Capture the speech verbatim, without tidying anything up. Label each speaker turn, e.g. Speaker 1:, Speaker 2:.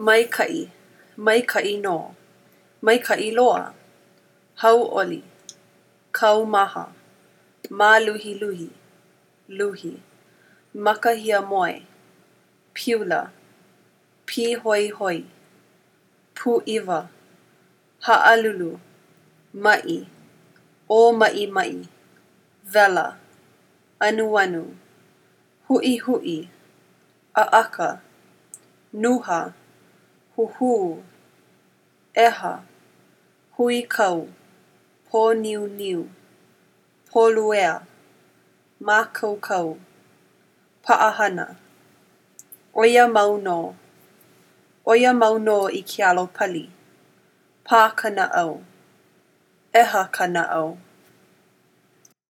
Speaker 1: Maikai, maikai no, maikai loa. Hau'oli, kaumaha, maluhiluhi, luhi. Makahia moe, piula, pihoihoi, pu'iwa, ha'alulu, ma'i, ōma'ima'i, wela, anuanu, hu'ihu'i, a'aka, nuha, huhū, ʻeha, huikau, pōniuniu, pōluea, mākaukau, pa'ahana. ʻOia mau nō, ʻoia mau nō i ke alo pali. Pā ka na'au, ʻeha ka na'au.